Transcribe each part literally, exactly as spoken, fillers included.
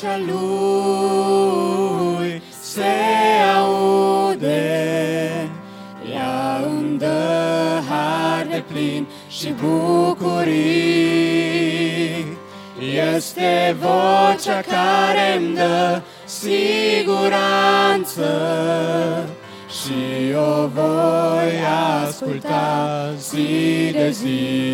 Vocea lui se aude, ea îmi dă har de plin și bucurii. Este vocea care îmi dă siguranță și o voi asculta zi de zi.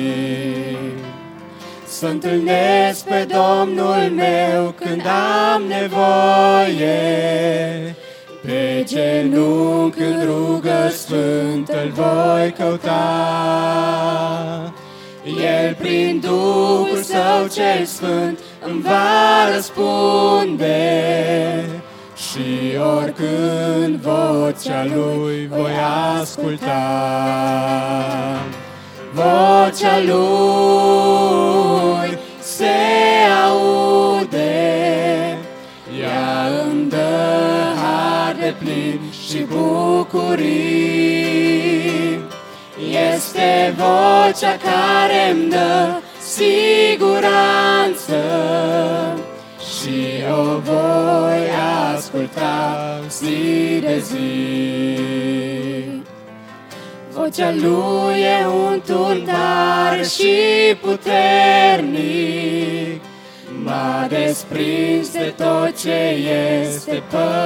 Să întâlnesc pe Domnul meu când am nevoie, pe genunchi în rugă sfântă-L voi căuta. El prin Duhul Său cel Sfânt îmi va răspunde și oricând vocea Lui voi asculta. Vocea Lui se aude, ea îmi dă har de plin și bucurii. Este vocea care îmi dă siguranță și o voi asculta zi de zi. Vocea Lui e un tun tare și puternic, m-a desprins de tot ce este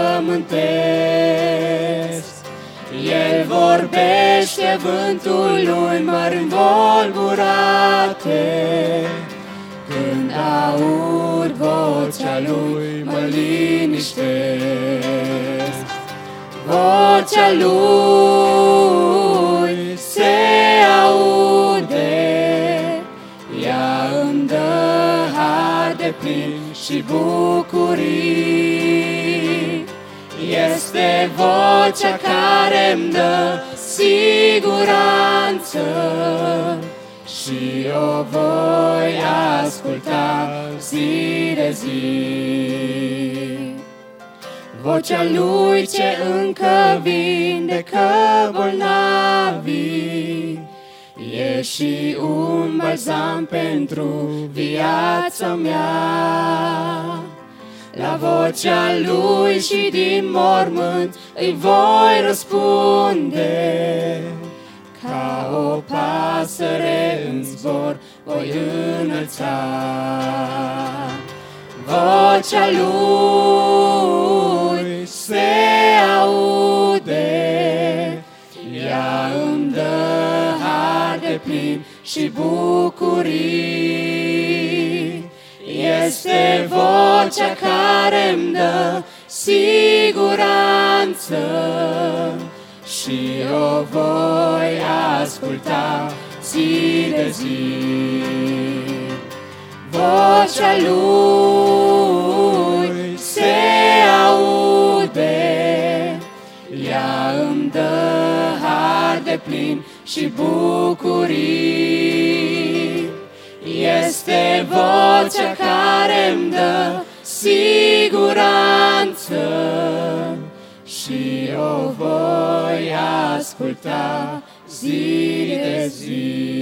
pământesc. El vorbește, vântul Lui mări învolburate, când aud vocea Lui mă liniștesc. Vocea Lui se aude, ea îmi dă har de plin și bucurii. Este vocea care îmi dă siguranță și o voi asculta zi de zi. Vocea Lui ce încă vindecă bolnavii, e și un balzam pentru viața mea. La vocea Lui și din mormânt îi voi răspunde, ca o pasăre în zbor voi înălța. Vocea Lui se aude, ea îmi dă har de plin și bucurii. Este vocea care îmi dă siguranță și o voi asculta zi de zi. Vocea Lui se aude, ea îmi dă har de plin și bucurii. Este vocea care îmi dă siguranță și o voi asculta zi de zi.